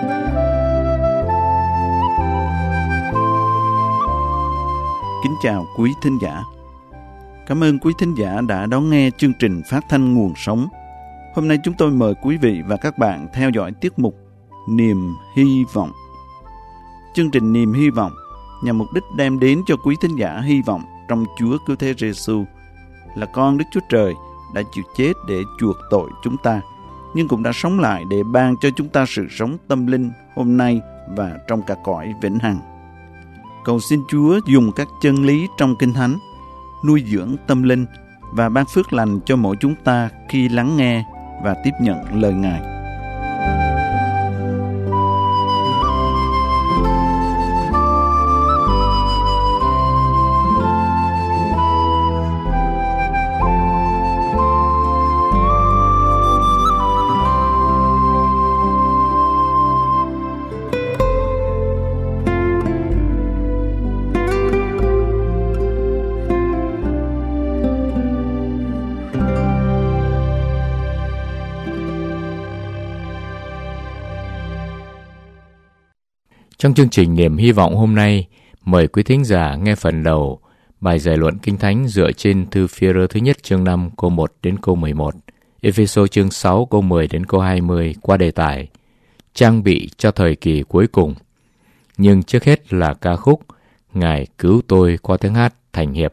Kính chào quý thính giả. Cảm ơn quý thính giả đã đón nghe chương trình phát thanh Nguồn Sống. Hôm nay chúng tôi mời quý vị và các bạn theo dõi tiết mục Niềm Hy Vọng. Chương trình Niềm Hy Vọng nhằm mục đích đem đến cho quý thính giả hy vọng trong Chúa Cứu Thế Giêsu là con Đức Chúa Trời đã chịu chết để chuộc tội chúng ta, nhưng cũng đã sống lại để ban cho chúng ta sự sống tâm linh hôm nay và trong cả cõi vĩnh hằng. Cầu xin Chúa dùng các chân lý trong Kinh Thánh nuôi dưỡng tâm linh và ban phước lành cho mỗi chúng ta khi lắng nghe và tiếp nhận lời Ngài. Trong chương trình Niềm Hy Vọng hôm nay, mời quý thính giả nghe phần đầu bài giải luận Kinh Thánh dựa trên thư Phi-e-rơ thứ nhất chương 5 câu 1 đến câu 11, Ê-phê-sô chương 6 câu 10 đến câu 20 qua đề tài Trang bị cho thời kỳ cuối cùng. Nhưng trước hết là ca khúc Ngài cứu tôi qua tiếng hát Thành Hiệp.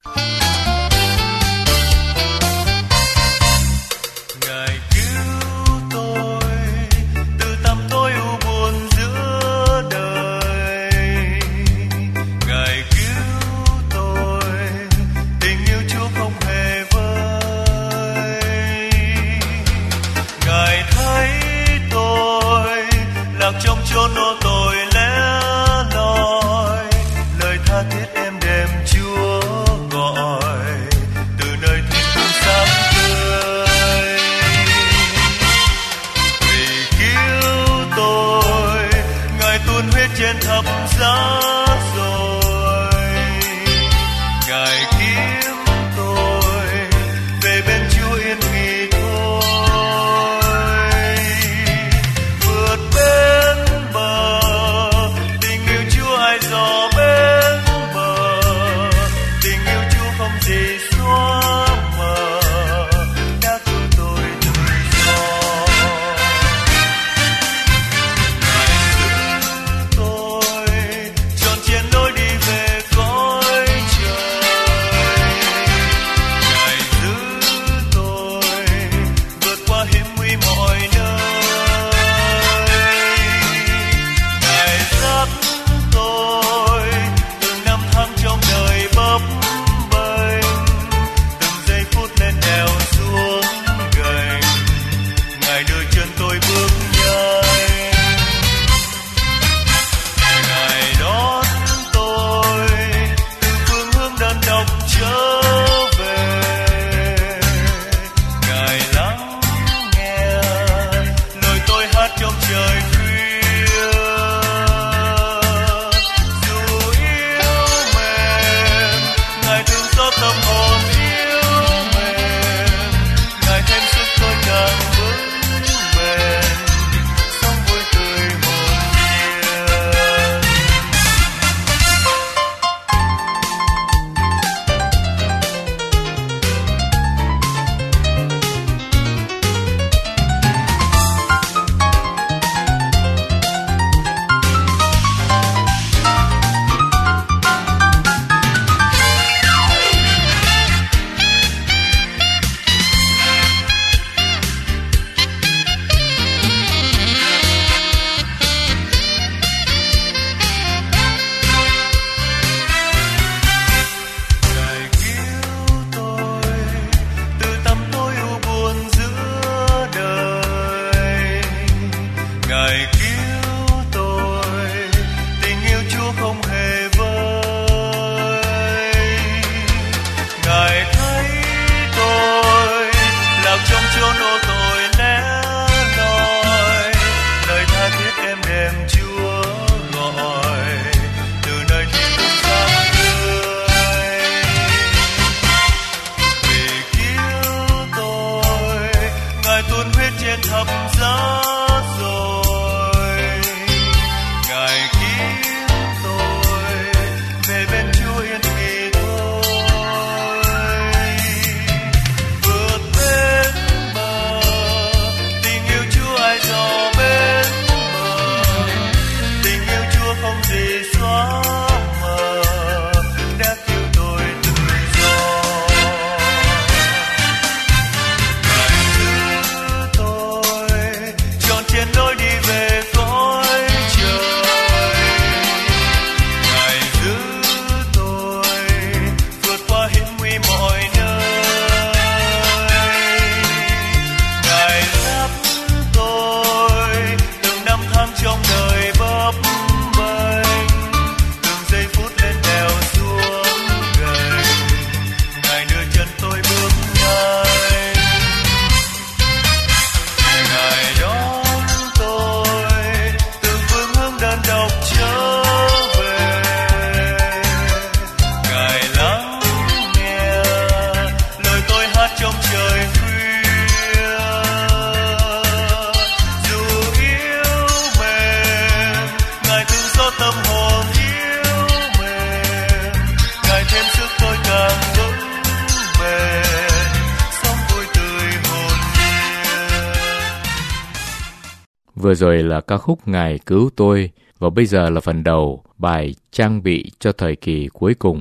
Trong chốn ô tội lẻ loi, lời tha thiết êm đềm Chúa gọi từ nơi thiên cung sáng tươi. Vì cứu tôi, Ngài tuôn huyết trên thập giá rồi. Ngài kiếm tôi về bên Chúa yên nghỉ thôi. Vượt bên dò bên bờ, tình yêu Chúa không gì xóa mờ, đã cứu tôi tự do. Ngài giữ tôi trọn Vừa rồi là ca khúc Ngài Cứu Tôi, và bây giờ là phần đầu bài trang bị cho thời kỳ cuối cùng.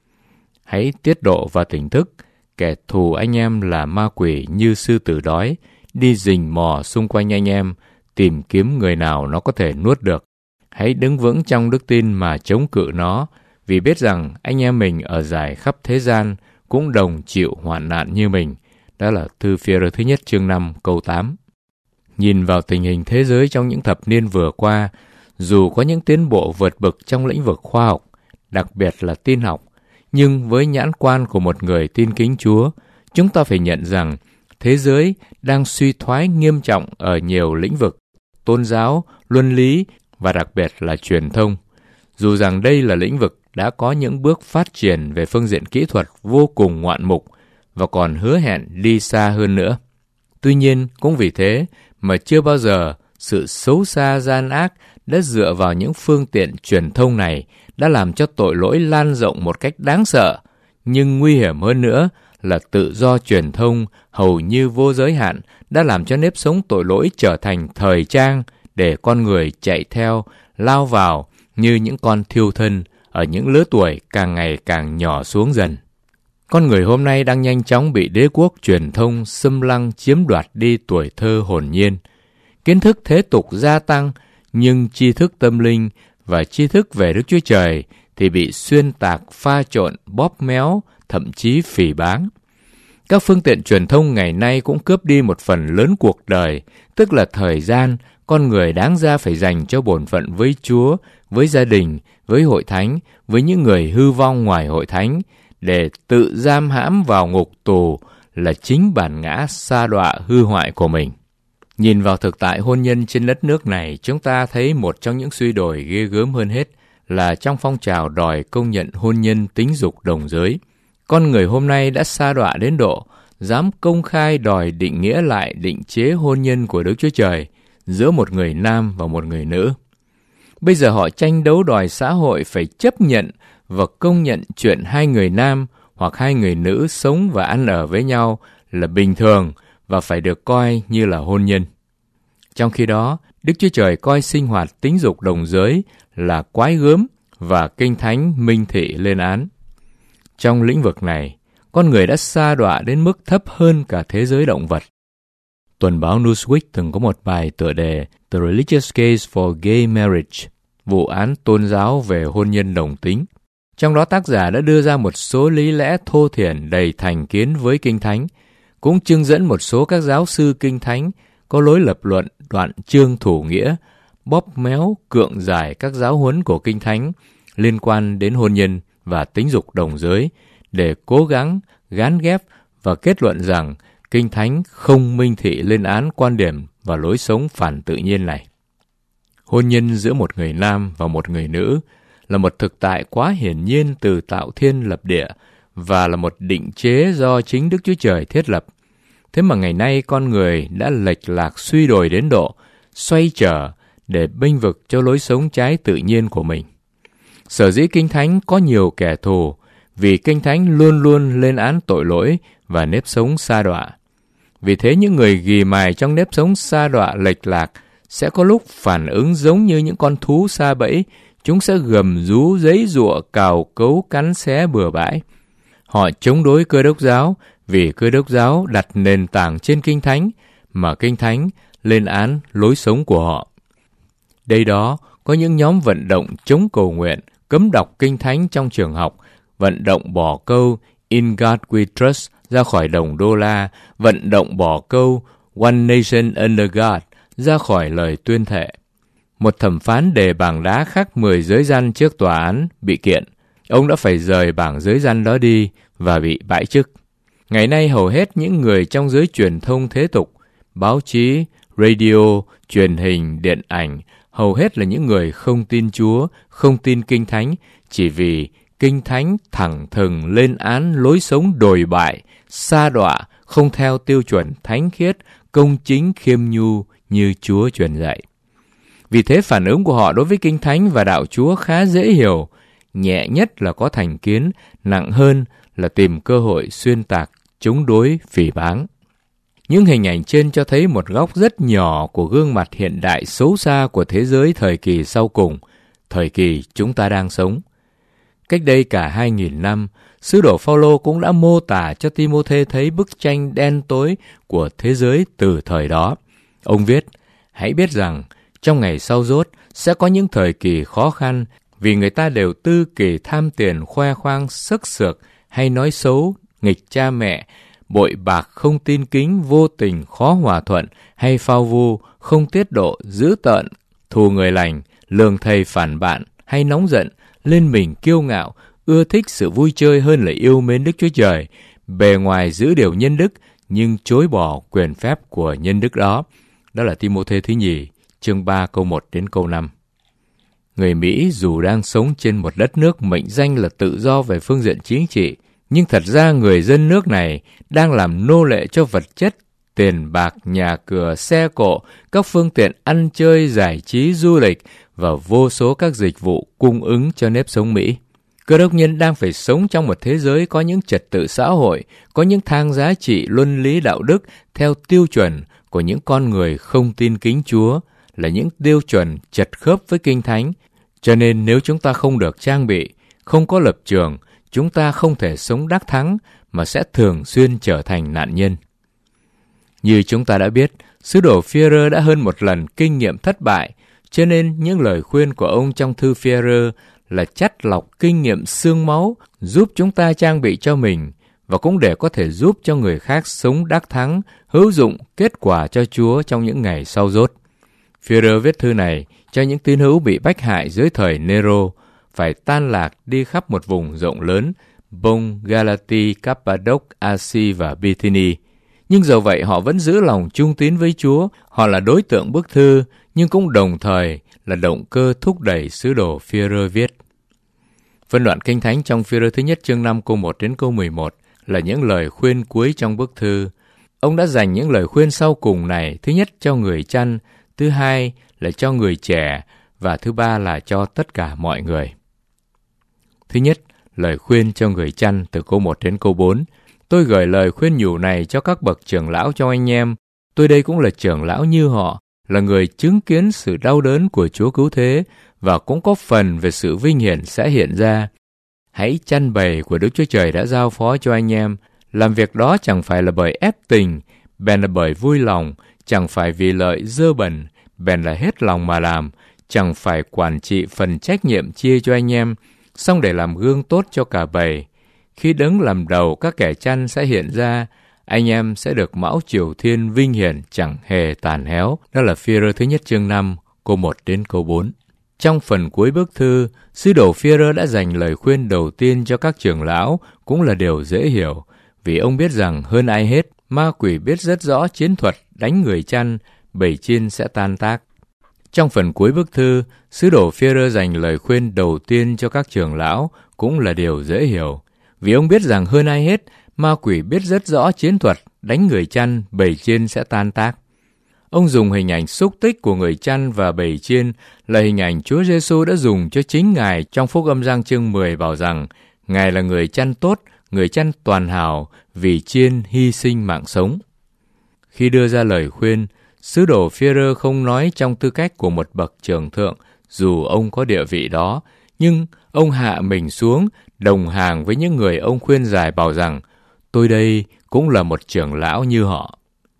Hãy tiết độ và tỉnh thức, kẻ thù anh em là ma quỷ như sư tử đói, đi rình mò xung quanh anh em, tìm kiếm người nào nó có thể nuốt được. Hãy đứng vững trong đức tin mà chống cự nó, vì biết rằng anh em mình ở rải khắp thế gian cũng đồng chịu hoạn nạn như mình. Đó là thư Phi-e-rơ thứ nhất chương 5 câu 8. Nhìn vào tình hình thế giới trong những thập niên vừa qua, dù có những tiến bộ vượt bậc trong lĩnh vực khoa học, đặc biệt là tin học, nhưng với nhãn quan của một người tin kính Chúa, chúng ta phải nhận rằng thế giới đang suy thoái nghiêm trọng ở nhiều lĩnh vực, tôn giáo, luân lý và đặc biệt là truyền thông. Dù rằng đây là lĩnh vực đã có những bước phát triển về phương diện kỹ thuật vô cùng ngoạn mục và còn hứa hẹn đi xa hơn nữa. Tuy nhiên, cũng vì thế mà chưa bao giờ sự xấu xa gian ác đã dựa vào những phương tiện truyền thông này đã làm cho tội lỗi lan rộng một cách đáng sợ, nhưng nguy hiểm hơn nữa là tự do truyền thông hầu như vô giới hạn đã làm cho nếp sống tội lỗi trở thành thời trang để con người chạy theo, lao vào như những con thiêu thân ở những lứa tuổi càng ngày càng nhỏ xuống dần. Con người hôm nay đang nhanh chóng bị đế quốc truyền thông xâm lăng chiếm đoạt đi tuổi thơ hồn nhiên. Kiến thức thế tục gia tăng, nhưng tri thức tâm linh và tri thức về Đức Chúa Trời thì bị xuyên tạc, pha trộn, bóp méo, thậm chí phỉ báng. Các phương tiện truyền thông ngày nay cũng cướp đi một phần lớn cuộc đời, tức là thời gian con người đáng ra phải dành cho bổn phận với Chúa, với gia đình, với hội thánh, với những người hư vong ngoài hội thánh, để tự giam hãm vào ngục tù là chính bản ngã sa đọa hư hoại của mình. Nhìn vào thực tại hôn nhân trên đất nước này, chúng ta thấy một trong những suy đồi ghê gớm hơn hết là trong phong trào đòi công nhận hôn nhân tính dục đồng giới. Con người hôm nay đã sa đọa đến độ dám công khai đòi định nghĩa lại định chế hôn nhân của Đức Chúa Trời giữa một người nam và một người nữ. Bây giờ họ tranh đấu đòi xã hội phải chấp nhận và công nhận chuyện hai người nam hoặc hai người nữ sống và ăn ở với nhau là bình thường và phải được coi như là hôn nhân. Trong khi đó, Đức Chúa Trời coi sinh hoạt tính dục đồng giới là quái gớm và Kinh Thánh minh thị lên án. Trong lĩnh vực này, con người đã sa đọa đến mức thấp hơn cả thế giới động vật. Tuần báo Newsweek từng có một bài tựa đề The Religious Case for Gay Marriage, vụ án tôn giáo về hôn nhân đồng tính. Trong đó tác giả đã đưa ra một số lý lẽ thô thiển đầy thành kiến với Kinh Thánh, cũng trưng dẫn một số các giáo sư Kinh Thánh có lối lập luận đoạn chương thủ nghĩa, bóp méo cượng giải các giáo huấn của Kinh Thánh liên quan đến hôn nhân và tính dục đồng giới để cố gắng gán ghép và kết luận rằng Kinh Thánh không minh thị lên án quan điểm và lối sống phản tự nhiên này. Hôn nhân giữa một người nam và một người nữ là một thực tại quá hiển nhiên từ tạo thiên lập địa và là một định chế do chính Đức Chúa Trời thiết lập. Thế mà ngày nay con người đã lệch lạc suy đồi đến độ xoay trở để bênh vực cho lối sống trái tự nhiên của mình. Sở dĩ Kinh Thánh có nhiều kẻ thù vì Kinh Thánh luôn luôn lên án tội lỗi và nếp sống sa đọa. Vì thế những người ghì mài trong nếp sống sa đọa lệch lạc sẽ có lúc phản ứng giống như những con thú sa bẫy. Chúng sẽ gầm rú, giãy giụa, cào cấu, cắn xé bừa bãi. Họ chống đối Cơ Đốc giáo vì Cơ Đốc giáo đặt nền tảng trên Kinh Thánh mà Kinh Thánh lên án lối sống của họ. Đây đó có những nhóm vận động chống cầu nguyện, cấm đọc Kinh Thánh trong trường học, vận động bỏ câu In God We Trust ra khỏi đồng đô la, vận động bỏ câu One Nation Under God ra khỏi lời tuyên thệ. Một thẩm phán đề bảng đá khắc 10 giới răn trước tòa án bị kiện. Ông đã phải rời bảng giới răn đó đi và bị bãi chức. Ngày nay hầu hết những người trong giới truyền thông thế tục, báo chí, radio, truyền hình, điện ảnh, hầu hết là những người không tin Chúa, không tin Kinh Thánh, chỉ vì Kinh Thánh thẳng thừng lên án lối sống đồi bại, sa đọa, không theo tiêu chuẩn thánh khiết, công chính, khiêm nhu như Chúa truyền dạy. Vì thế phản ứng của họ đối với Kinh Thánh và đạo Chúa khá dễ hiểu, nhẹ nhất là có thành kiến, nặng hơn là tìm cơ hội xuyên tạc, chống đối, phỉ báng. Những hình ảnh trên cho thấy một góc rất nhỏ của gương mặt hiện đại xấu xa của thế giới thời kỳ sau cùng, thời kỳ chúng ta đang sống. Cách đây cả 2.000 năm, sứ đồ Phaolô cũng đã mô tả cho Ti-mô-thê thấy bức tranh đen tối của thế giới từ thời đó. Ông viết, hãy biết rằng trong ngày sau dốt sẽ có những thời kỳ khó khăn vì người ta đều tư kỳ tham tiền, khoe khoang, sức sược hay nói xấu, nghịch cha mẹ, bội bạc, không tin kính, vô tình, khó hòa thuận hay phao vu, không tiết độ, dữ tợn, thù người lành, lường thầy phản bạn hay nóng giận, lên mình kiêu ngạo, ưa thích sự vui chơi hơn là yêu mến Đức Chúa Trời, bề ngoài giữ điều nhân đức nhưng chối bỏ quyền phép của nhân đức đó. Đó là Ti-mô-thê thứ nhì, chương 3 câu 1 đến câu 5. Người Mỹ dù đang sống trên một đất nước mệnh danh là tự do về phương diện chính trị, nhưng thật ra người dân nước này đang làm nô lệ cho vật chất, tiền bạc, nhà cửa, xe cộ, các phương tiện ăn chơi, giải trí, du lịch và vô số các dịch vụ cung ứng cho nếp sống Mỹ. Cơ đốc nhân đang phải sống trong một thế giới có những trật tự xã hội, có những thang giá trị luân lý đạo đức theo tiêu chuẩn của những con người không tin kính Chúa, là những tiêu chuẩn chật khớp với Kinh Thánh. Cho nên nếu chúng ta không được trang bị, không có lập trường, chúng ta không thể sống đắc thắng mà sẽ thường xuyên trở thành nạn nhân. Như chúng ta đã biết, sứ đồ Phi-e-rơ đã hơn một lần kinh nghiệm thất bại, cho nên những lời khuyên của ông trong thư Phi-e-rơ là chắt lọc kinh nghiệm xương máu, giúp chúng ta trang bị cho mình và cũng để có thể giúp cho người khác sống đắc thắng, hữu dụng, kết quả cho Chúa trong những ngày sau dốt. Phi-e-rơ viết thư này cho những tín hữu bị bách hại dưới thời Nero, phải tan lạc đi khắp một vùng rộng lớn, Bông, Galati, Cappadoc, Asi và Bithyni. Nhưng dầu vậy họ vẫn giữ lòng trung tín với Chúa, họ là đối tượng bức thư, nhưng cũng đồng thời là động cơ thúc đẩy sứ đồ Phi-e-rơ viết. Phân đoạn Kinh Thánh trong Phi-e-rơ thứ nhất chương 5 câu 1 đến câu 11 là những lời khuyên cuối trong bức thư. Ông đã dành những lời khuyên sau cùng này, thứ nhất cho người chăn, thứ hai là cho người trẻ và thứ ba là cho tất cả mọi người. Thứ nhất, lời khuyên cho người chăn từ câu 1 đến câu 4. Tôi gửi lời khuyên nhủ này cho các bậc trưởng lão cho anh em. Tôi đây cũng là trưởng lão như họ, là người chứng kiến sự đau đớn của Chúa cứu thế và cũng có phần về sự vinh hiển sẽ hiện ra. Hãy chăn bầy của Đức Chúa Trời đã giao phó cho anh em. Làm việc đó chẳng phải là bởi ép tình, bèn là bởi vui lòng, chẳng phải vì lợi dơ bẩn, bèn là hết lòng mà làm, chẳng phải quản trị phần trách nhiệm chia cho anh em, song để làm gương tốt cho cả bầy. Khi Đấng làm đầu các kẻ chăn sẽ hiện ra, anh em sẽ được mão triều thiên vinh hiển chẳng hề tàn héo. Đó là Phi-e-rơ thứ nhất chương 5, câu 1 đến câu 4. Trong phần cuối bức thư, sứ đồ Phi-e-rơ đã dành lời khuyên đầu tiên cho các trưởng lão, cũng là điều dễ hiểu, vì ông biết rằng hơn ai hết, ma quỷ biết rất rõ chiến thuật đánh người chăn, bầy chiên sẽ tan tác. Trong phần cuối bức thư, sứ đồ Phi-e-rơ dành lời khuyên đầu tiên cho các trưởng lão, cũng là điều dễ hiểu, vì ông biết rằng hơn ai hết, ma quỷ biết rất rõ chiến thuật đánh người chăn, bầy chiên sẽ tan tác. Ông dùng hình ảnh xúc tích của người chăn và bầy chiên là hình ảnh Chúa Giêsu đã dùng cho chính Ngài trong Phúc Âm Giăng chương 10 bảo rằng Ngài là người chăn tốt, người chăn toàn hảo, vì chiên hy sinh mạng sống. Khi đưa ra lời khuyên, sứ đồ Phi-e-rơ không nói trong tư cách của một bậc trưởng thượng, dù ông có địa vị đó, nhưng ông hạ mình xuống, đồng hàng với những người ông khuyên giải bảo rằng tôi đây cũng là một trưởng lão như họ.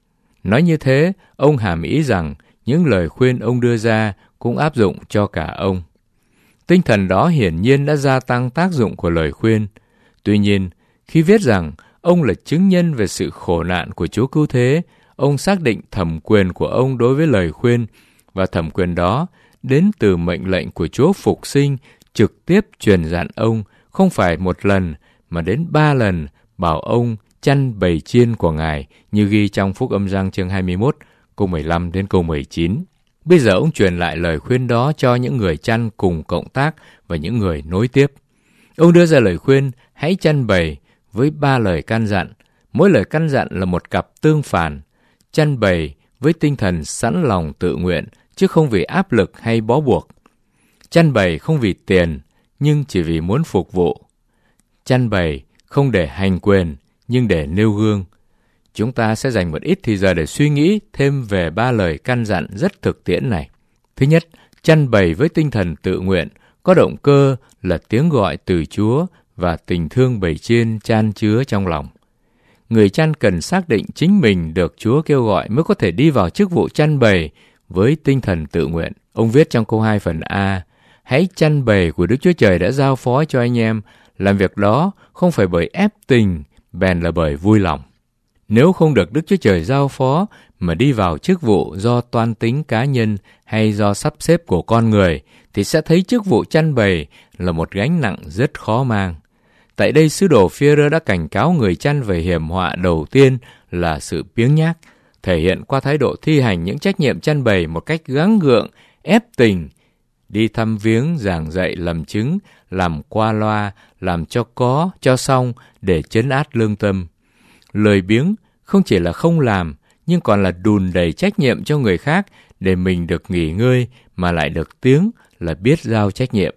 Nói như thế, ông hàm ý rằng những lời khuyên ông đưa ra cũng áp dụng cho cả ông. Tinh thần đó hiển nhiên đã gia tăng tác dụng của lời khuyên. Tuy nhiên, khi viết rằng ông là chứng nhân về sự khổ nạn của Chúa cứu thế, ông xác định thẩm quyền của ông đối với lời khuyên, và thẩm quyền đó đến từ mệnh lệnh của Chúa phục sinh trực tiếp truyền dặn ông không phải một lần mà đến 3 lần bảo ông chăn bầy chiên của Ngài, như ghi trong Phúc Âm Giăng chương 21, câu 15 đến câu 19. Bây giờ ông truyền lại lời khuyên đó cho những người chăn cùng cộng tác và những người nối tiếp. Ông đưa ra lời khuyên hãy chăn bầy với 3 lời căn dặn. Mỗi lời căn dặn là một cặp tương phản. Chăn bầy với tinh thần sẵn lòng tự nguyện, chứ không vì áp lực hay bó buộc. Chăn bầy không vì tiền, nhưng chỉ vì muốn phục vụ. Chăn bầy không để hành quyền, nhưng để nêu gương. chúng ta sẽ dành một ít thời giờ để suy nghĩ thêm về 3 lời căn dặn rất thực tiễn này. Thứ nhất, chăn bầy với tinh thần tự nguyện, có động cơ là tiếng gọi từ Chúa và tình thương bầy chiên chan chứa trong lòng. Người chăn cần xác định chính mình được Chúa kêu gọi mới có thể đi vào chức vụ chăn bầy với tinh thần tự nguyện. Ông viết trong câu 2 phần A, hãy chăn bầy của Đức Chúa Trời đã giao phó cho anh em, làm việc đó không phải bởi ép tình, bèn là bởi vui lòng. Nếu không được Đức Chúa Trời giao phó mà đi vào chức vụ do toan tính cá nhân hay do sắp xếp của con người, thì sẽ thấy chức vụ chăn bầy là một gánh nặng rất khó mang. Tại đây, sứ đồ Phi-e-rơ đã cảnh cáo người chăn về hiểm họa đầu tiên là sự biếng nhác, thể hiện qua thái độ thi hành những trách nhiệm chăn bầy một cách gắng gượng, ép tình, đi thăm viếng, giảng dạy, làm chứng, làm qua loa, làm cho có, cho xong để trấn át lương tâm. Lời biếng không chỉ là không làm, nhưng còn là đùn đầy trách nhiệm cho người khác để mình được nghỉ ngơi mà lại được tiếng là biết giao trách nhiệm.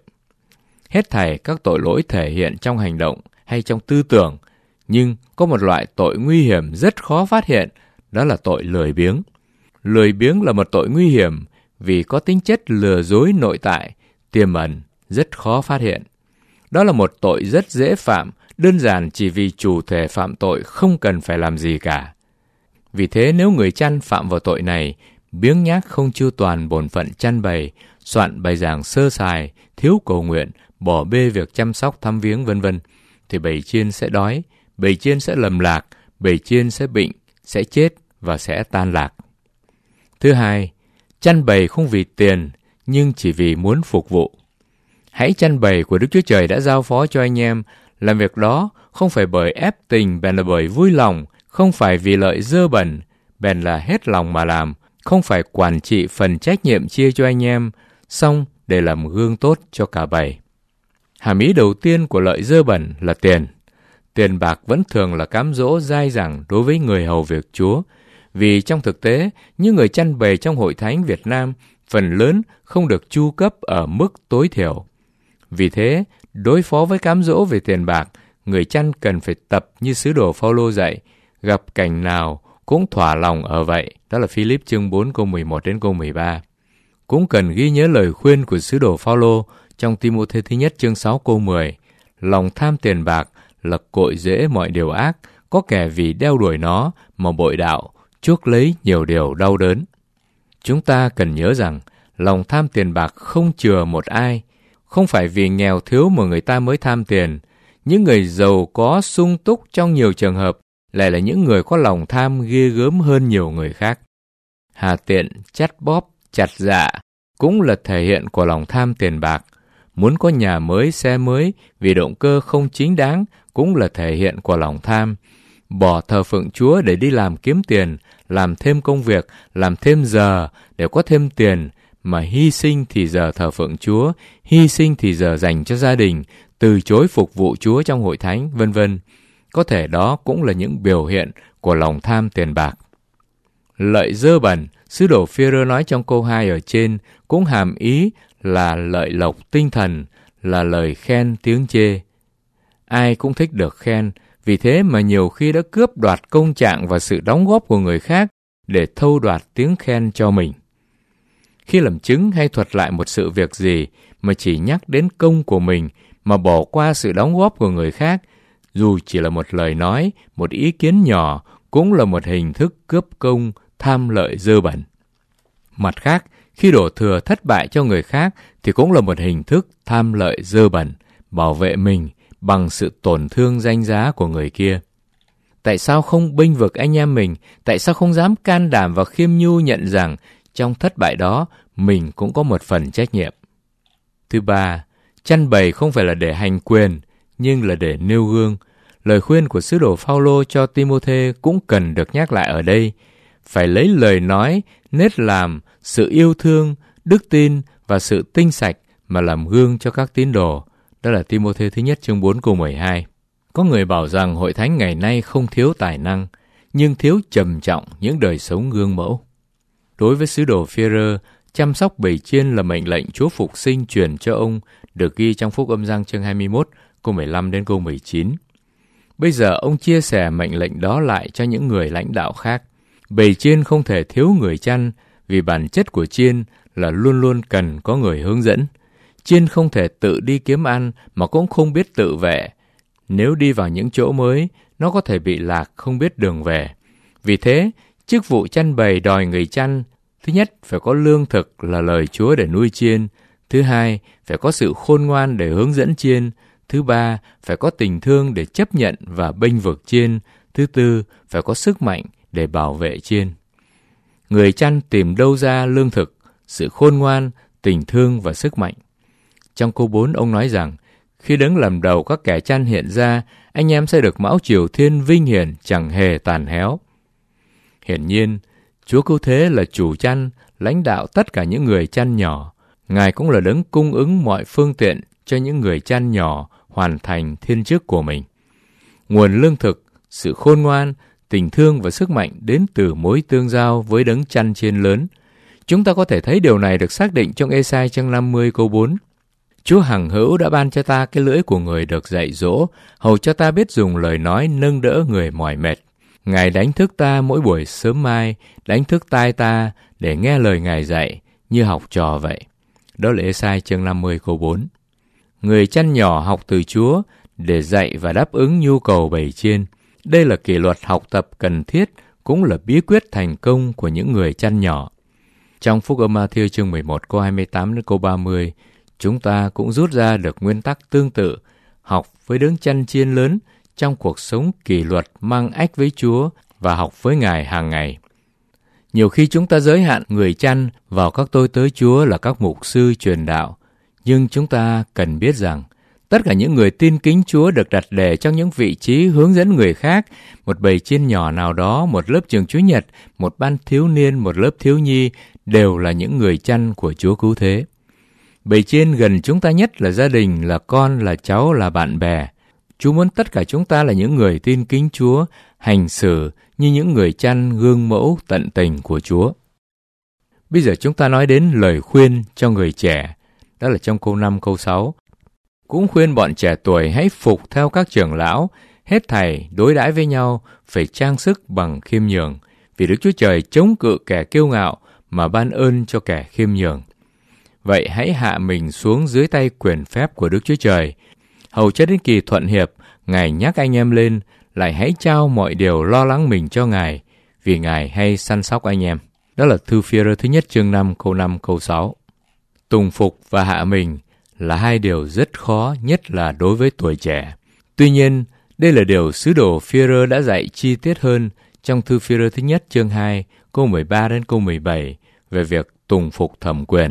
Hết thảy các tội lỗi thể hiện trong hành động hay trong tư tưởng, nhưng có một loại tội nguy hiểm rất khó phát hiện, đó là tội lười biếng. Lười biếng là một tội nguy hiểm vì có tính chất lừa dối nội tại, tiềm ẩn, rất khó phát hiện. Đó là một tội rất dễ phạm, đơn giản chỉ vì chủ thể phạm tội không cần phải làm gì cả. Vì thế nếu người chăn phạm vào tội này, biếng nhác không chu toàn bổn phận chăn bầy, soạn bài giảng sơ sài, thiếu cầu nguyện, bỏ bê việc chăm sóc thăm viếng vân vân, thì bầy chiên sẽ đói, bầy chiên sẽ lầm lạc, bầy chiên sẽ bệnh, sẽ chết và sẽ tan lạc. Thứ hai, chăn bầy không vì tiền, nhưng chỉ vì muốn phục vụ. Hãy chăn bầy của Đức Chúa Trời đã giao phó cho anh em, làm việc đó không phải bởi ép tình, bèn là bởi vui lòng, không phải vì lợi dơ bẩn, bèn là hết lòng mà làm, không phải quản trị phần trách nhiệm chia cho anh em, song để làm gương tốt cho cả bầy. Hàm ý đầu tiên của lợi dơ bẩn là tiền. Tiền bạc vẫn thường là cám dỗ dai dẳng đối với người hầu việc Chúa, vì trong thực tế, những người chăn bầy trong hội thánh Việt Nam phần lớn không được chu cấp ở mức tối thiểu. Vì thế, đối phó với cám dỗ về tiền bạc, người chăn cần phải tập như sứ đồ Phao-lô dạy, gặp cảnh nào cũng thỏa lòng ở vậy. Đó là Phi-líp chương 4 câu 11 đến câu 13. Cũng cần ghi nhớ lời khuyên của sứ đồ Phao-lô trong Ti-mô-thê thứ nhất chương 6 câu 10. Lòng tham tiền bạc là cội rễ mọi điều ác, có kẻ vì đeo đuổi nó mà bội đạo, chuốc lấy nhiều điều đau đớn. Chúng ta cần nhớ rằng lòng tham tiền bạc không chừa một ai. Không phải vì nghèo thiếu mà người ta mới tham tiền. Những người giàu có sung túc trong nhiều trường hợp lại là những người có lòng tham ghê gớm hơn nhiều người khác. Hà tiện, chắt bóp, chặt dạ cũng là thể hiện của lòng tham tiền bạc. Muốn có nhà mới, xe mới vì động cơ không chính đáng cũng là thể hiện của lòng tham. Bỏ thờ phượng Chúa để đi làm kiếm tiền, làm thêm công việc, làm thêm giờ để có thêm tiền, mà hy sinh thì giờ thờ phượng Chúa, hy sinh thì giờ dành cho gia đình, từ chối phục vụ Chúa trong hội thánh, vân vân. Có thể đó cũng là những biểu hiện của lòng tham tiền bạc. Lợi dơ bẩn, sứ đồ Phi-e-rơ nói trong câu 2 ở trên, cũng hàm ý là lợi lộc tinh thần, là lời khen tiếng chê. Ai cũng thích được khen, vì thế mà nhiều khi đã cướp đoạt công trạng và sự đóng góp của người khác để thâu đoạt tiếng khen cho mình. Khi làm chứng hay thuật lại một sự việc gì mà chỉ nhắc đến công của mình mà bỏ qua sự đóng góp của người khác, dù chỉ là một lời nói, một ý kiến nhỏ, cũng là một hình thức cướp công, tham lợi dơ bẩn. Mặt khác, khi đổ thừa thất bại cho người khác thì cũng là một hình thức tham lợi dơ bẩn, bảo vệ mình bằng sự tổn thương danh giá của người kia. Tại sao không bênh vực anh em mình? Tại sao không dám can đảm và khiêm nhu nhận rằng trong thất bại đó mình cũng có một phần trách nhiệm? Thứ ba, chăn bầy không phải là để hành quyền, nhưng là để nêu gương. Lời khuyên của sứ đồ Phao-lô cho Ti-mô-thê cũng cần được nhắc lại ở đây. Phải lấy lời nói, nết làm, sự yêu thương, đức tin và sự tinh sạch mà làm gương cho các tín đồ. Đó là Ti-mô-thê thứ nhất chương 4 câu 12. Có người bảo rằng hội thánh ngày nay không thiếu tài năng, nhưng thiếu trầm trọng những đời sống gương mẫu. Đối với sứ đồ Phi-e-rơ, chăm sóc bầy chiên là mệnh lệnh Chúa Phục Sinh truyền cho ông, được ghi trong Phúc Âm Giăng chương 21, câu 15 đến câu 19. Bây giờ ông chia sẻ mệnh lệnh đó lại cho những người lãnh đạo khác. Bầy chiên không thể thiếu người chăn, vì bản chất của chiên là luôn luôn cần có người hướng dẫn. Chiên không thể tự đi kiếm ăn mà cũng không biết tự vệ. Nếu đi vào những chỗ mới, nó có thể bị lạc, không biết đường về. Vì thế, chức vụ chăn bầy đòi người chăn, thứ nhất phải có lương thực là lời Chúa để nuôi chiên. Thứ hai, phải có sự khôn ngoan để hướng dẫn chiên. Thứ ba, phải có tình thương để chấp nhận và bênh vực chiên. Thứ tư, phải có sức mạnh để bảo vệ chiên. Người chăn tìm đâu ra lương thực, sự khôn ngoan, tình thương và sức mạnh? Trong câu 4 ông nói rằng, khi Đấng làm đầu các kẻ chăn hiện ra, anh em sẽ được mão triều thiên vinh hiển, chẳng hề tàn héo. Hiển nhiên, Chúa Cứu Thế là chủ chăn, lãnh đạo tất cả những người chăn nhỏ. Ngài cũng là Đấng cung ứng mọi phương tiện cho những người chăn nhỏ hoàn thành thiên chức của mình. Nguồn lương thực, sự khôn ngoan, tình thương và sức mạnh đến từ mối tương giao với Đấng chăn chiên lớn. Chúng ta có thể thấy điều này được xác định trong Ê-sai chương 50 câu 4. Chúa hằng hữu đã ban cho ta cái lưỡi của người được dạy dỗ, hầu cho ta biết dùng lời nói nâng đỡ người mỏi mệt. Ngài đánh thức ta mỗi buổi sớm mai, đánh thức tai ta để nghe lời Ngài dạy, như học trò vậy. Đó là Ê-sai chương 50 câu 4. Người chăn nhỏ học từ Chúa để dạy và đáp ứng nhu cầu bầy chiên. Đây là kỷ luật học tập cần thiết, cũng là bí quyết thành công của những người chăn nhỏ. Trong Phúc âm Ma-thi-ơ chương 11 câu 28 đến câu 30, chúng ta cũng rút ra được nguyên tắc tương tự, học với Đấng chăn chiên lớn trong cuộc sống kỷ luật mang ách với Chúa và học với Ngài hàng ngày. Nhiều khi chúng ta giới hạn người chăn vào các tôi tớ Chúa là các mục sư truyền đạo, nhưng chúng ta cần biết rằng tất cả những người tin kính Chúa được đặt để trong những vị trí hướng dẫn người khác, một bầy chiên nhỏ nào đó, một lớp trường Chúa Nhật, một ban thiếu niên, một lớp thiếu nhi, đều là những người chăn của Chúa Cứu Thế. Bầy chiên gần chúng ta nhất là gia đình, là con, là cháu, là bạn bè. Chúa muốn tất cả chúng ta là những người tin kính Chúa, hành xử như những người chăn gương mẫu tận tình của Chúa. Bây giờ chúng ta nói đến lời khuyên cho người trẻ, đó là trong câu 5, câu 6. Cũng khuyên bọn trẻ tuổi hãy phục theo các trưởng lão, hết thảy đối đãi với nhau phải trang sức bằng khiêm nhường, vì Đức Chúa Trời chống cự kẻ kiêu ngạo mà ban ơn cho kẻ khiêm nhường. Vậy hãy hạ mình xuống dưới tay quyền phép của Đức Chúa Trời, hầu cho đến kỳ thuận hiệp, Ngài nhắc anh em lên, lại hãy trao mọi điều lo lắng mình cho Ngài, vì Ngài hay săn sóc anh em. Đó là thư Phi-e-rơ thứ nhất chương 5 câu 6. Tùng phục và hạ mình là hai điều rất khó, nhất là đối với tuổi trẻ. Tuy nhiên, đây là điều sứ đồ Phi-e-rơ đã dạy chi tiết hơn trong thư Phi-e-rơ thứ nhất chương 2 câu 13 đến câu 17 về việc tùng phục thẩm quyền.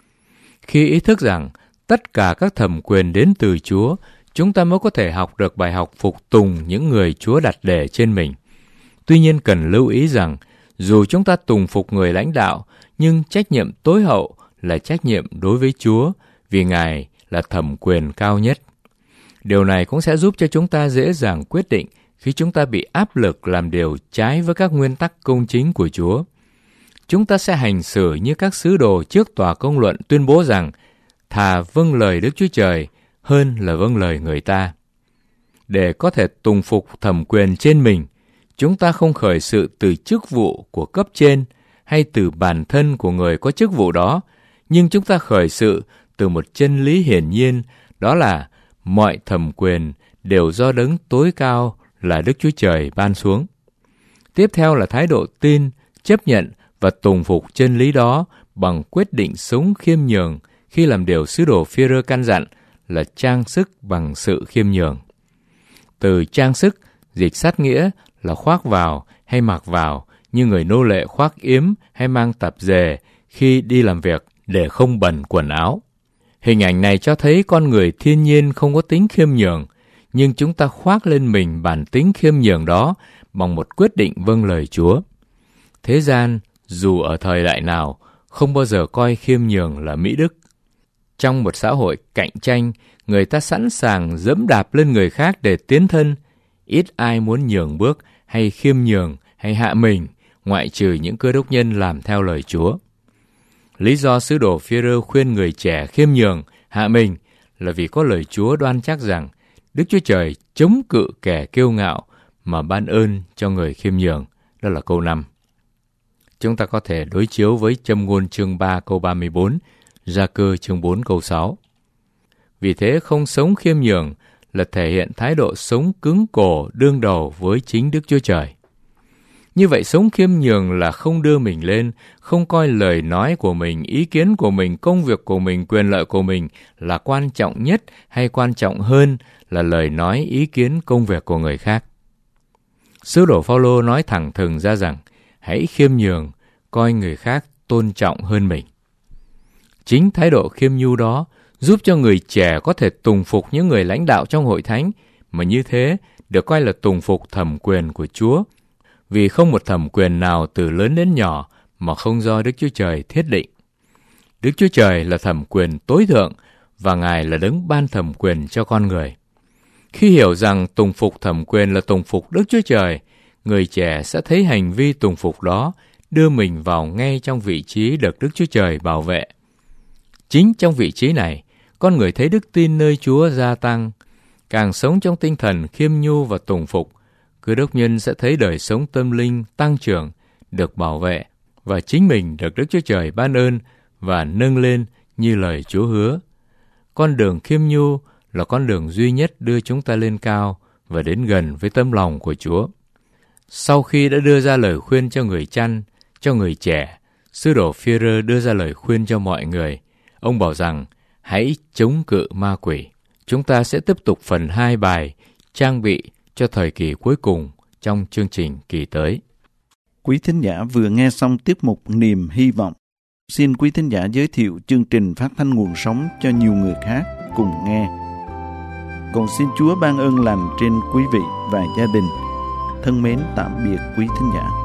Khi ý thức rằng tất cả các thẩm quyền đến từ Chúa, chúng ta mới có thể học được bài học phục tùng những người Chúa đặt để trên mình. Tuy nhiên cần lưu ý rằng, dù chúng ta tùng phục người lãnh đạo, nhưng trách nhiệm tối hậu là trách nhiệm đối với Chúa, vì Ngài là thẩm quyền cao nhất. Điều này cũng sẽ giúp cho chúng ta dễ dàng quyết định khi chúng ta bị áp lực làm điều trái với các nguyên tắc công chính của Chúa. Chúng ta sẽ hành xử như các sứ đồ trước tòa công luận tuyên bố rằng thà vâng lời Đức Chúa Trời hơn là vâng lời người ta. Để có thể tùng phục thẩm quyền trên mình, chúng ta không khởi sự từ chức vụ của cấp trên hay từ bản thân của người có chức vụ đó, nhưng chúng ta khởi sự từ một chân lý hiển nhiên, đó là mọi thẩm quyền đều do Đấng tối cao là Đức Chúa Trời ban xuống. Tiếp theo là thái độ tin, chấp nhận và tùng phục chân lý đó bằng quyết định sống khiêm nhường khi làm điều sứ đồ Phi-e-rơ căn dặn là trang sức bằng sự khiêm nhường. Từ trang sức dịch sát nghĩa là khoác vào hay mặc vào, như người nô lệ khoác yếm hay mang tạp dề khi đi làm việc để không bẩn quần áo. Hình ảnh này cho thấy con người thiên nhiên không có tính khiêm nhường, nhưng chúng ta khoác lên mình bản tính khiêm nhường đó bằng một quyết định vâng lời Chúa. Thế gian, dù ở thời đại nào, không bao giờ coi khiêm nhường là mỹ đức. Trong một xã hội cạnh tranh, người ta sẵn sàng dẫm đạp lên người khác để tiến thân. Ít ai muốn nhường bước hay khiêm nhường hay hạ mình, ngoại trừ những cơ đốc nhân làm theo lời Chúa. Lý do sứ đồ Phi-e-rơ khuyên người trẻ khiêm nhường, hạ mình là vì có lời Chúa đoan chắc rằng Đức Chúa Trời chống cự kẻ kiêu ngạo mà ban ơn cho người khiêm nhường. Đó là câu 5. Chúng ta có thể đối chiếu với Châm ngôn chương 3 câu 34, Gia Cơ chương 4 câu 6. Vì thế không sống khiêm nhường là thể hiện thái độ sống cứng cổ đương đầu với chính Đức Chúa Trời. Như vậy sống khiêm nhường là không đưa mình lên, không coi lời nói của mình, ý kiến của mình, công việc của mình, quyền lợi của mình là quan trọng nhất hay quan trọng hơn là lời nói, ý kiến, công việc của người khác. Sứ đồ Phao-lô nói thẳng thừng ra rằng hãy khiêm nhường, coi người khác tôn trọng hơn mình. Chính thái độ khiêm nhu đó giúp cho người trẻ có thể tùng phục những người lãnh đạo trong hội thánh, mà như thế được coi là tùng phục thẩm quyền của Chúa, vì không một thẩm quyền nào từ lớn đến nhỏ mà không do Đức Chúa Trời thiết định. Đức Chúa Trời là thẩm quyền tối thượng và Ngài là đấng ban thẩm quyền cho con người. Khi hiểu rằng tùng phục thẩm quyền là tùng phục Đức Chúa Trời, người trẻ sẽ thấy hành vi tùng phục đó đưa mình vào ngay trong vị trí được Đức Chúa Trời bảo vệ. Chính trong vị trí này, con người thấy đức tin nơi Chúa gia tăng. Càng sống trong tinh thần khiêm nhu và tùng phục, Cơ đốc nhân sẽ thấy đời sống tâm linh tăng trưởng, được bảo vệ, và chính mình được Đức Chúa Trời ban ơn và nâng lên như lời Chúa hứa. Con đường khiêm nhu là con đường duy nhất đưa chúng ta lên cao và đến gần với tấm lòng của Chúa. Sau khi đã đưa ra lời khuyên cho người chăn, cho người trẻ, sứ đồ Phi-e-rơ đưa ra lời khuyên cho mọi người. Ông bảo rằng hãy chống cự ma quỷ. Chúng ta sẽ tiếp tục phần 2 bài trang bị cho thời kỳ cuối cùng trong chương trình kỳ tới. Quý thính giả vừa nghe xong tiết mục Niềm Hy Vọng. Xin quý thính giả giới thiệu chương trình phát thanh nguồn sống cho nhiều người khác cùng nghe. Cầu xin Chúa ban ơn lành trên quý vị và gia đình. Thân mến tạm biệt quý thính giả.